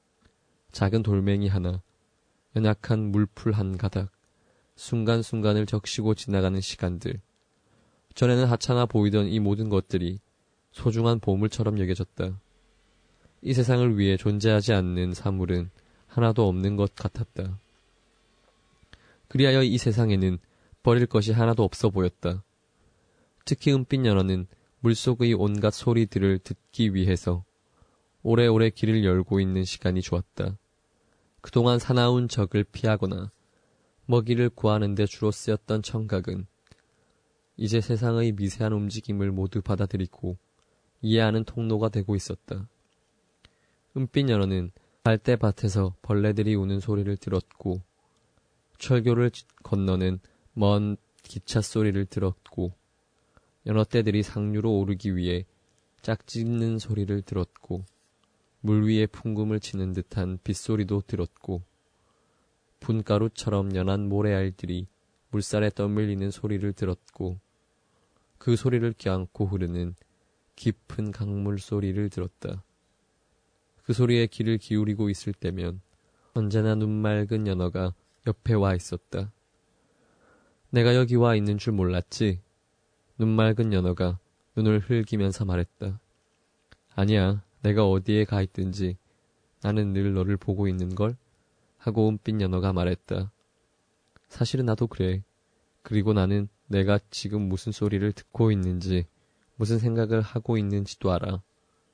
작은 돌멩이 하나, 연약한 물풀 한 가닥, 순간순간을 적시고 지나가는 시간들. 전에는 하찮아 보이던 이 모든 것들이 소중한 보물처럼 여겨졌다. 이 세상을 위해 존재하지 않는 사물은 하나도 없는 것 같았다. 그리하여 이 세상에는 버릴 것이 하나도 없어 보였다. 특히 은빛 연어는 물속의 온갖 소리들을 듣기 위해서 오래오래 길을 열고 있는 시간이 좋았다. 그동안 사나운 적을 피하거나 먹이를 구하는 데 주로 쓰였던 청각은 이제 세상의 미세한 움직임을 모두 받아들이고 이해하는 통로가 되고 있었다. 은빛 연어는 갈대밭에서 벌레들이 우는 소리를 들었고 철교를 건너는 먼 기차 소리를 들었고 연어떼들이 상류로 오르기 위해 짝짓는 소리를 들었고 물 위에 풍금을 치는 듯한 빗소리도 들었고 분가루처럼 연한 모래알들이 물살에 떠밀리는 소리를 들었고 그 소리를 껴안고 흐르는 깊은 강물 소리를 들었다. 그 소리에 귀를 기울이고 있을 때면 언제나 눈맑은 연어가 옆에 와 있었다. 내가 여기 와 있는 줄 몰랐지? 눈맑은 연어가 눈을 흘기면서 말했다. 아니야, 내가 어디에 가 있든지 나는 늘 너를 보고 있는걸? 하고 은빛 연어가 말했다. 사실은 나도 그래. 그리고 나는 내가 지금 무슨 소리를 듣고 있는지, 무슨 생각을 하고 있는지도 알아.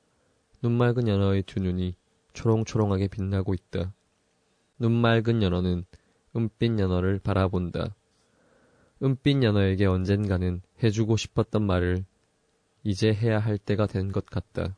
눈맑은 연어의 두 눈이 초롱초롱하게 빛나고 있다. 눈맑은 연어는 은빛 연어를 바라본다. 은빛 연어에게 언젠가는 해주고 싶었던 말을 이제 해야 할 때가 된 것 같다.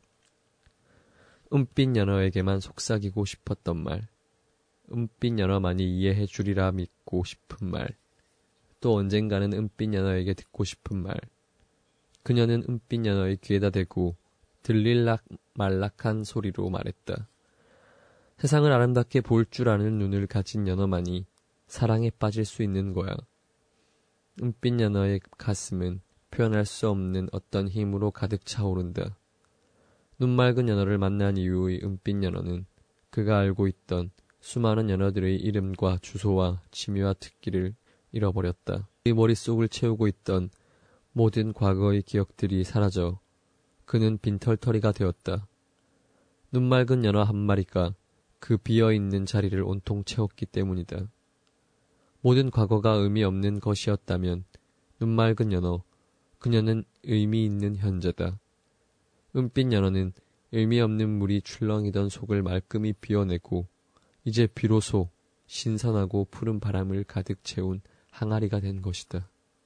은빛 연어에게만 속삭이고 싶었던 말, 은빛 연어만이 이해해 주리라 믿고 싶은 말, 또 언젠가는 은빛 연어에게 듣고 싶은 말. 그녀는 은빛 연어의 귀에다 대고 들릴락 말락한 소리로 말했다. 세상을 아름답게 볼 줄 아는 눈을 가진 연어만이 사랑에 빠질 수 있는 거야. 은빛 연어의 가슴은 표현할 수 없는 어떤 힘으로 가득 차오른다. 눈맑은 연어를 만난 이후의 은빛 연어는 그가 알고 있던 수많은 연어들의 이름과 주소와 취미와 특기를 잃어버렸다. 그의 머릿속을 채우고 있던 모든 과거의 기억들이 사라져 그는 빈털터리가 되었다. 눈맑은 연어 한 마리가 그 비어있는 자리를 온통 채웠기 때문이다. 모든 과거가 의미 없는 것이었다면 눈맑은 연어, 그녀는 의미 있는 현재다. 은빛 연어는 의미 없는 물이 출렁이던 속을 말끔히 비워내고 이제 비로소 신선하고 푸른 바람을 가득 채운 항아리가 된 것이다.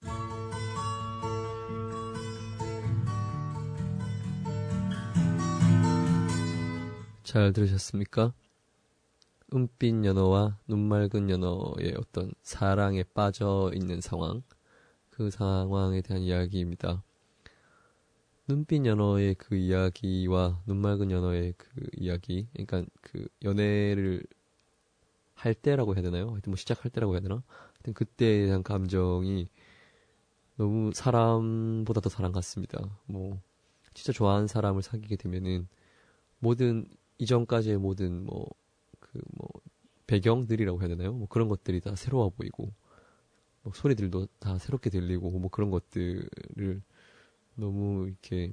잘 들으셨습니까? 은빛 연어와 눈맑은 연어의 어떤 사랑에 빠져 있는 상황, 그 상황에 대한 이야기입니다. 눈빛 연어의 그 이야기와 눈맑은 연어의 그 이야기, 그러니까 그 연애를 할 때라고 해야 되나요? 하여튼 뭐 시작할 때라고 해야 되나? 하여튼 그때에 대한 감정이 너무 사람보다 더 사람 같습니다. 뭐 진짜 좋아하는 사람을 사귀게 되면은 모든 이전까지의 모든 뭐 그 뭐 배경들이라고 해야 되나요? 뭐 그런 것들이 다 새로워 보이고 뭐 소리들도 다 새롭게 들리고 뭐 그런 것들을 너무 이렇게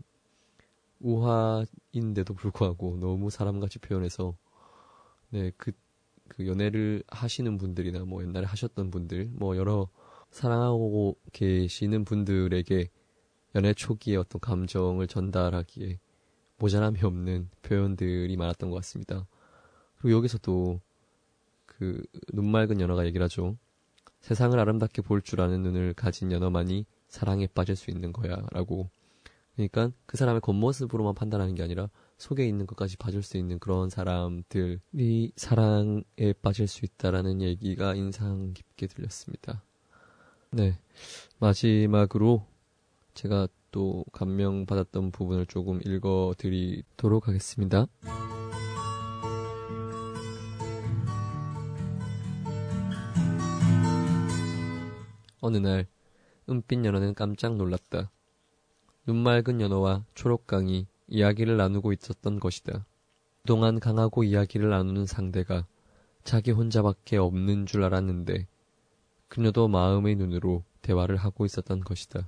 우화인데도 불구하고 너무 사람같이 표현해서 네, 그, 그 연애를 하시는 분들이나 뭐 옛날에 하셨던 분들 뭐 여러 사랑하고 계시는 분들에게 연애 초기에 어떤 감정을 전달하기에 모자람이 없는 표현들이 많았던 것 같습니다. 그리고 여기서도 그 눈맑은 연어가 얘기를 하죠. 세상을 아름답게 볼 줄 아는 눈을 가진 연어만이 사랑에 빠질 수 있는 거야 라고. 그러니까 그 사람의 겉모습으로만 판단하는 게 아니라 속에 있는 것까지 봐줄 수 있는 그런 사람들이 사랑에 빠질 수 있다라는 얘기가 인상 깊게 들렸습니다. 네, 마지막으로 제가 또 감명받았던 부분을 조금 읽어드리도록 하겠습니다. 어느 날 은빛 연어는 깜짝 놀랐다. 눈맑은 연어와 초록강이 이야기를 나누고 있었던 것이다. 그동안 강하고 이야기를 나누는 상대가 자기 혼자밖에 없는 줄 알았는데 그녀도 마음의 눈으로 대화를 하고 있었던 것이다.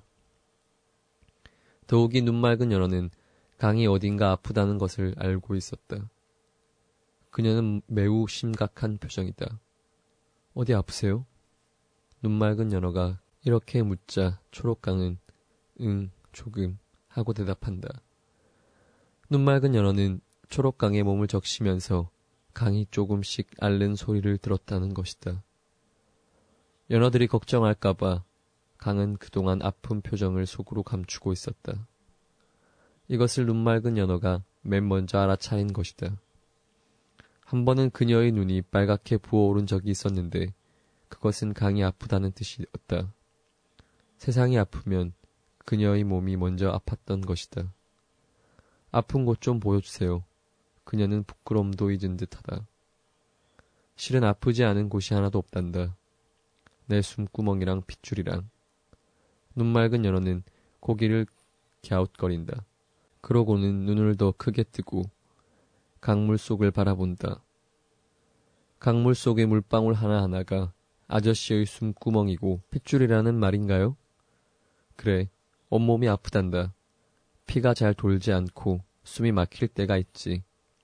더욱이 눈맑은 연어는 강이 어딘가 아프다는 것을 알고 있었다. 그녀는 매우 심각한 표정이다. 어디 아프세요? 눈맑은 연어가 이렇게 묻자 초록강은 응, 조금 하고 대답한다. 눈맑은 연어는 초록강의 몸을 적시면서 강이 조금씩 앓는 소리를 들었다는 것이다. 연어들이 걱정할까봐 강은 그동안 아픈 표정을 속으로 감추고 있었다. 이것을 눈맑은 연어가 맨 먼저 알아차린 것이다. 한 번은 그녀의 눈이 빨갛게 부어오른 적이 있었는데 그것은 강이 아프다는 뜻이었다. 세상이 아프면 그녀의 몸이 먼저 아팠던 것이다. 아픈 곳 좀 보여주세요. 그녀는 부끄럼도 잊은 듯하다. 실은 아프지 않은 곳이 하나도 없단다. 내 숨구멍이랑 핏줄이랑. 눈맑은 연어는 고기를 갸웃거린다. 그러고는 눈을 더 크게 뜨고 강물 속을 바라본다. 강물 속의 물방울 하나하나가 아저씨의 숨구멍이고 핏줄이라는 말인가요? 그래, 온몸이 아프단다. 피가 잘 돌지 않고 숨이 막힐 때가 있지.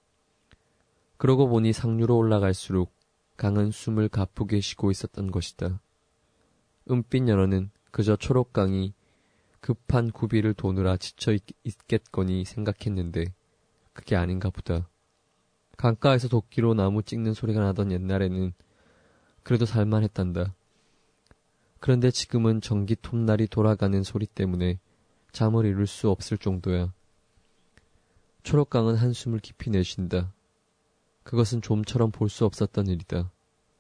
그러고 보니 상류로 올라갈수록 강은 숨을 가쁘게 쉬고 있었던 것이다. 은빛 연어는 그저 초록강이 급한 구비를 도느라 지쳐 있겠거니 생각했는데 그게 아닌가 보다. 강가에서 도끼로 나무 찍는 소리가 나던 옛날에는 그래도 살만했단다. 그런데 지금은 전기 톱날이 돌아가는 소리 때문에 잠을 이룰 수 없을 정도야. 초록강은 한숨을 깊이 내쉰다. 그것은 좀처럼 볼 수 없었던 일이다.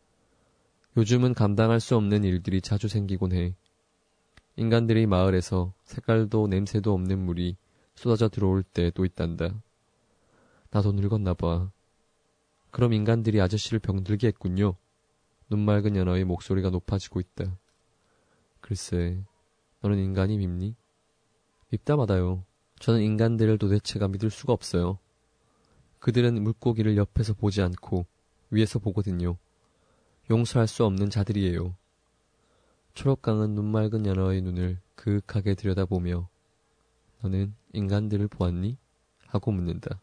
요즘은 감당할 수 없는 일들이 자주 생기곤 해. 인간들이 마을에서 색깔도 냄새도 없는 물이 쏟아져 들어올 때도 있단다. 나도 늙었나 봐. 그럼 인간들이 아저씨를 병들게 했군요. 눈맑은 연어의 목소리가 높아지고 있다. 글쎄, 너는 인간이 밉니? 밉다 마다요. 저는 인간들을 도대체가 믿을 수가 없어요. 그들은 물고기를 옆에서 보지 않고 위에서 보거든요. 용서할 수 없는 자들이에요. 초록강은 눈맑은 연어의 눈을 그윽하게 들여다보며 너는 인간들을 보았니? 하고 묻는다.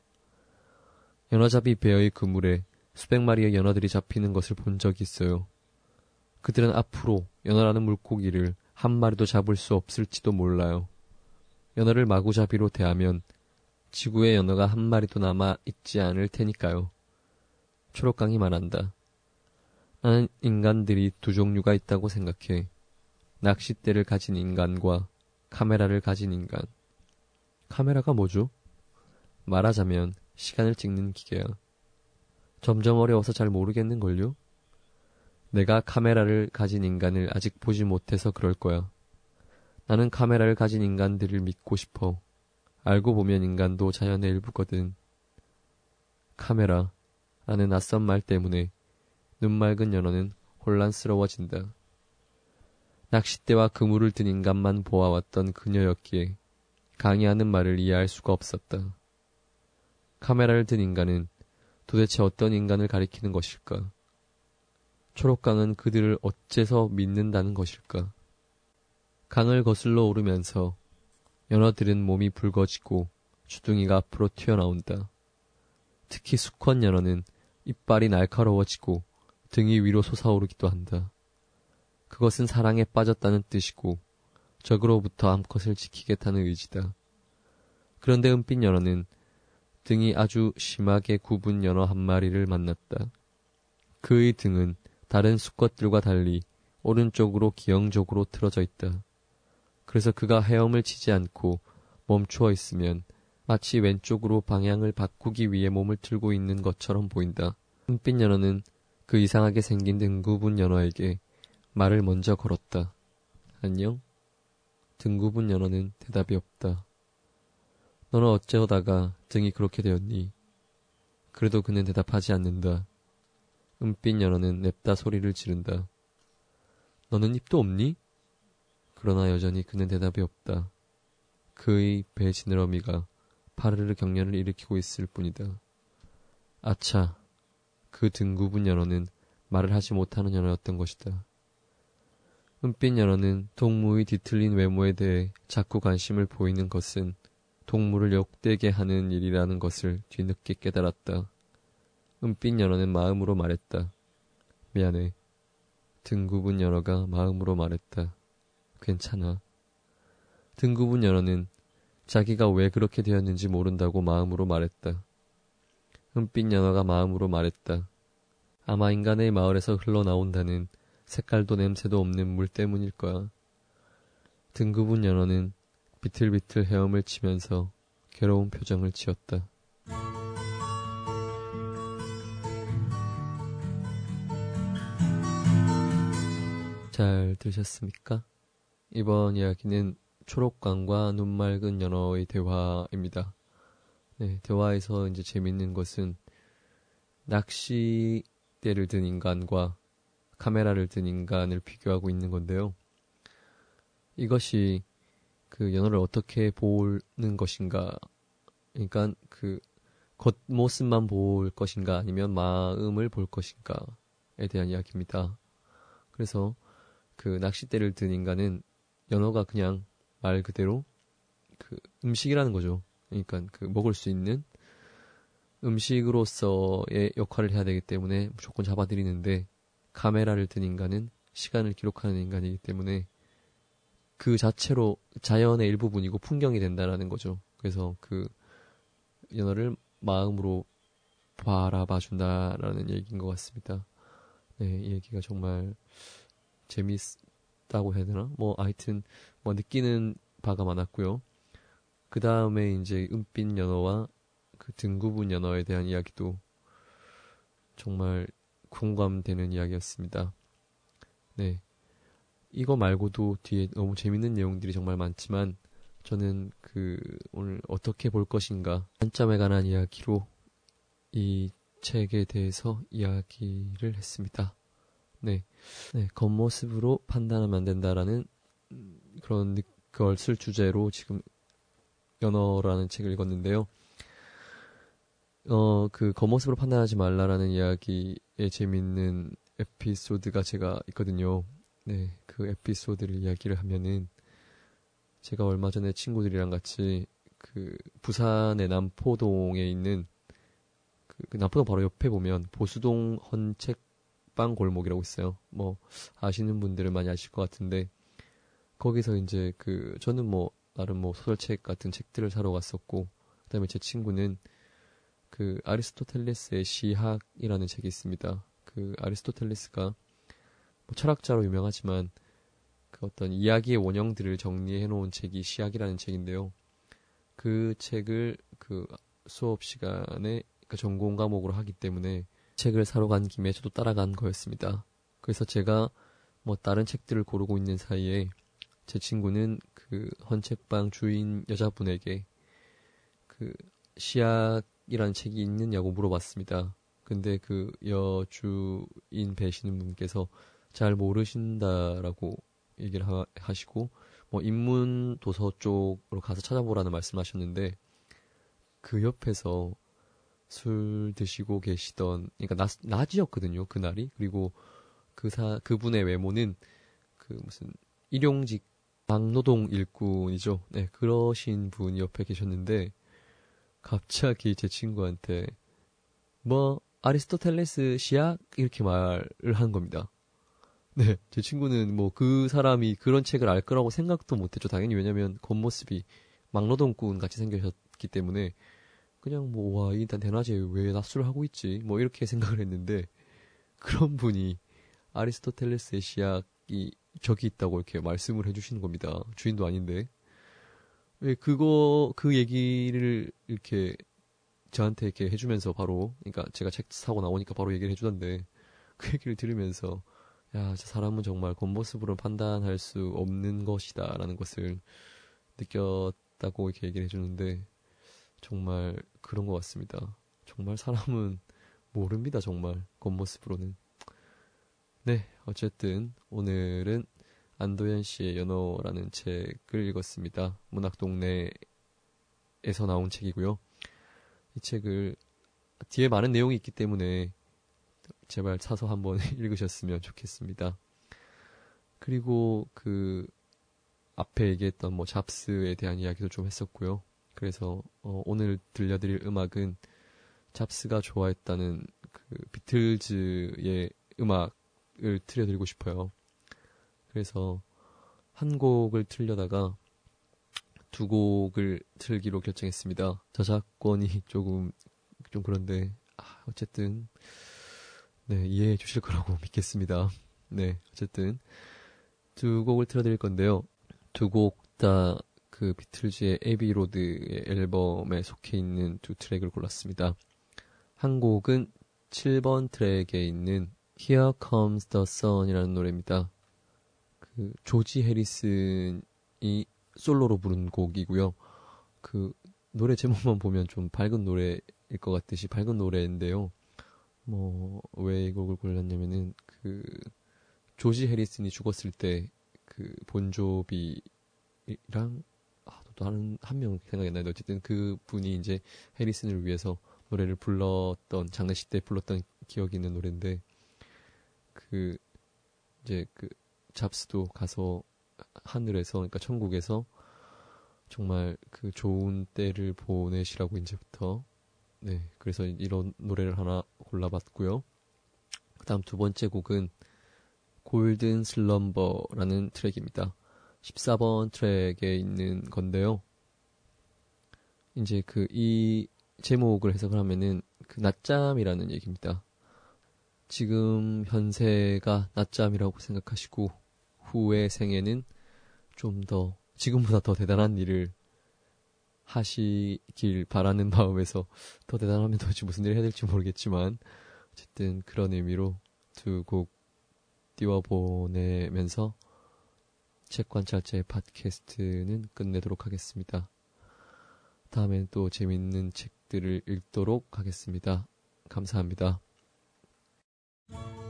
연어잡이 배의 그물에 수백 마리의 연어들이 잡히는 것을 본 적이 있어요. 그들은 앞으로 연어라는 물고기를 한 마리도 잡을 수 없을지도 몰라요. 연어를 마구잡이로 대하면 지구에 연어가 한 마리도 남아 있지 않을 테니까요. 초록강이 말한다. 나는 인간들이 두 종류가 있다고 생각해. 낚싯대를 가진 인간과 카메라를 가진 인간. 카메라가 뭐죠? 말하자면 시간을 찍는 기계야. 점점 어려워서 잘 모르겠는걸요? 내가 카메라를 가진 인간을 아직 보지 못해서 그럴 거야. 나는 카메라를 가진 인간들을 믿고 싶어. 알고 보면 인간도 자연의 일부거든. 카메라 라는 낯선 말 때문에 눈맑은 연어는 혼란스러워진다. 낚싯대와 그물을 든 인간만 보아왔던 그녀였기에 강의하는 말을 이해할 수가 없었다. 카메라를 든 인간은 도대체 어떤 인간을 가리키는 것일까? 초록강은 그들을 어째서 믿는다는 것일까? 강을 거슬러 오르면서 연어들은 몸이 붉어지고 주둥이가 앞으로 튀어나온다. 특히 수컷 연어는 이빨이 날카로워지고 등이 위로 솟아오르기도 한다. 그것은 사랑에 빠졌다는 뜻이고 적으로부터 암컷을 지키겠다는 의지다. 그런데 은빛 연어는 등이 아주 심하게 굽은 연어 한 마리를 만났다. 그의 등은 다른 수컷들과 달리 오른쪽으로 기형적으로 틀어져 있다. 그래서 그가 헤엄을 치지 않고 멈추어 있으면 마치 왼쪽으로 방향을 바꾸기 위해 몸을 틀고 있는 것처럼 보인다. 은빛 연어는 그 이상하게 생긴 등 굽은 연어에게 말을 먼저 걸었다. 안녕? 등 굽은 연어는 대답이 없다. 너는 어쩌다가 등이 그렇게 되었니? 그래도 그는 대답하지 않는다. 은빛 연어는 냅다 소리를 지른다. 너는 입도 없니? 그러나 여전히 그는 대답이 없다. 그의 배 지느러미가 파르르 경련을 일으키고 있을 뿐이다. 아차, 그 등 굽은 연어는 말을 하지 못하는 연어였던 것이다. 은빛 연어는 동무의 뒤틀린 외모에 대해 자꾸 관심을 보이는 것은 동물을 욕되게 하는 일이라는 것을 뒤늦게 깨달았다. 은빛 연어는 마음으로 말했다. 미안해. 등 굽은 연어가 마음으로 말했다. 괜찮아. 등 굽은 연어는 자기가 왜 그렇게 되었는지 모른다고 마음으로 말했다. 은빛 연어가 마음으로 말했다. 아마 인간의 마을에서 흘러나온다는 색깔도 냄새도 없는 물 때문일 거야. 등 굽은 연어는 비틀비틀 헤엄을 치면서 괴로운 표정을 지었다. 잘 들으셨습니까? 이번 이야기는 초록강과 눈 맑은 연어의 대화입니다. 네, 대화에서 이제 재밌는 것은 낚싯대를 든 인간과 카메라를 든 인간을 비교하고 있는 건데요. 이것이 그 연어를 어떻게 보는 것인가, 그러니까 그 겉모습만 볼 것인가 아니면 마음을 볼 것인가에 대한 이야기입니다. 그래서 그 낚싯대를 든 인간은 연어가 그냥 말 그대로 그 음식이라는 거죠. 그러니까 그 먹을 수 있는 음식으로서의 역할을 해야 되기 때문에 무조건 잡아들이는데, 카메라를 든 인간은 시간을 기록하는 인간이기 때문에 그 자체로 자연의 일부분이고 풍경이 된다는 거죠. 그래서 그 연어를 마음으로 바라봐 준다라는 얘기인 것 같습니다. 네, 이 얘기가 정말 재밌다고 해야 되나? 뭐 하여튼 뭐 느끼는 바가 많았고요. 그 다음에 이제 은빛 연어와 그 등 굽은 연어에 대한 이야기도 정말 공감되는 이야기였습니다. 네, 이거 말고도 뒤에 너무 재밌는 내용들이 정말 많지만 저는 그 오늘 어떻게 볼 것인가 관점에 관한 이야기로 이 책에 대해서 이야기를 했습니다. 네, 네, 겉모습으로 판단하면 안 된다라는 그런 것을 주제로 지금 연어라는 책을 읽었는데요. 어, 그 겉모습으로 판단하지 말라라는 이야기에 재밌는 에피소드가 제가 있거든요. 네, 그 에피소드를 이야기를 하면은 제가 얼마 전에 친구들이랑 같이 그 부산의 남포동에 있는 그, 그 남포동 바로 옆에 보면 보수동 헌책방 골목이라고 있어요. 뭐 아시는 분들은 많이 아실 것 같은데 거기서 이제 그 저는 뭐 나름 뭐 소설책 같은 책들을 사러 갔었고, 그다음에 제 친구는 그 아리스토텔레스의 시학이라는 책이 있습니다. 그 아리스토텔레스가 뭐 철학자로 유명하지만 그 어떤 이야기의 원형들을 정리해 놓은 책이 시학이라는 책인데요. 그 책을 그 수업 시간에 그 전공 과목으로 하기 때문에 책을 사러 간 김에 저도 따라간 거였습니다. 그래서 제가 뭐 다른 책들을 고르고 있는 사이에 제 친구는 그 헌책방 주인 여자분에게 그 시학이라는 책이 있느냐고 물어봤습니다. 근데 그 여주인 배시는 분께서 잘 모르신다라고 얘기를 하, 하시고 뭐 인문 도서 쪽으로 가서 찾아보라는 말씀하셨는데, 그 옆에서 술 드시고 계시던, 그러니까 낮, 낮이었거든요 그날이. 그리고 그 사, 그분의 외모는 그 무슨 일용직 막노동 일꾼이죠. 네, 그러신 분이 옆에 계셨는데 갑자기 제 친구한테 뭐 아리스토텔레스 시약 이렇게 말을 하는 겁니다. 네, 제 친구는 뭐 그 사람이 그런 책을 알 거라고 생각도 못했죠. 당연히 왜냐면 겉모습이 막노동꾼 같이 생기셨기 때문에 그냥 뭐 와 일단 대낮에 왜 낮술을 하고 있지 뭐 이렇게 생각을 했는데 그런 분이 아리스토텔레스의 시약이 저기 있다고 이렇게 말씀을 해주시는 겁니다. 주인도 아닌데. 왜 그거, 그 얘기를 이렇게 저한테 이렇게 해주면서 바로, 그러니까 제가 책 사고 나오니까 바로 얘기를 해주던데, 그 얘기를 들으면서, 야, 저 사람은 정말 겉모습으로 판단할 수 없는 것이다, 라는 것을 느꼈다고 이렇게 얘기를 해주는데, 정말 그런 것 같습니다. 정말 사람은 모릅니다, 정말. 겉모습으로는. 네, 어쨌든 오늘은 안도현 씨의 연어라는 책을 읽었습니다. 문학동네에서 나온 책이고요. 이 책을 뒤에 많은 내용이 있기 때문에 제발 사서 한번 읽으셨으면 좋겠습니다. 그리고 그 앞에 얘기했던 뭐 잡스에 대한 이야기도 좀 했었고요. 그래서 어, 오늘 들려드릴 음악은 잡스가 좋아했다는 그 비틀즈의 음악을 틀려드리고 싶어요. 그래서 한 곡을 틀려다가 두 곡을 틀기로 결정했습니다. 저작권이 조금 좀 그런데 아, 어쨌든 네 이해해 주실 거라고 믿겠습니다. 네 어쨌든 두 곡을 틀어드릴 건데요. 두 곡 다 그 비틀즈의 에비 로드의 앨범에 속해 있는 두 트랙을 골랐습니다. 한 곡은 칠 번 트랙에 있는 Here Comes the Sun이라는 노래입니다. 그 조지 해리슨이 솔로로 부른 곡이고요. 그 노래 제목만 보면 좀 밝은 노래일 것 같듯이 밝은 노래인데요. 뭐 왜 이 곡을 골랐냐면은 그 조지 해리슨이 죽었을 때 그 본조비랑 아, 또 다른 한 명 생각이 안 나는데 어쨌든 그 분이 이제 해리슨을 위해서 노래를 불렀던 장례식 때 불렀던 기억이 있는 노래인데 그 이제 그 잡스도 가서 하늘에서 그러니까 천국에서 정말 그 좋은 때를 보내시라고 이제부터 네 그래서 이런 노래를 하나 골라봤고요. 그다음 두 번째 곡은 골든 슬럼버라는 트랙입니다. 십사 번 트랙에 있는 건데요. 이제 그 이 제목을 해석을 하면은 그 낮잠이라는 얘기입니다. 지금 현세가 낮잠이라고 생각하시고 후의 생에는 좀 더 지금보다 더 대단한 일을 하시길 바라는 마음에서 더 대단하면 도대체 무슨 일을 해야 될지 모르겠지만 어쨌든 그런 의미로 두 곡 띄워보내면서 책관찰자의 팟캐스트는 끝내도록 하겠습니다. 다음엔 또 재밌는 책들을 읽도록 하겠습니다. 감사합니다.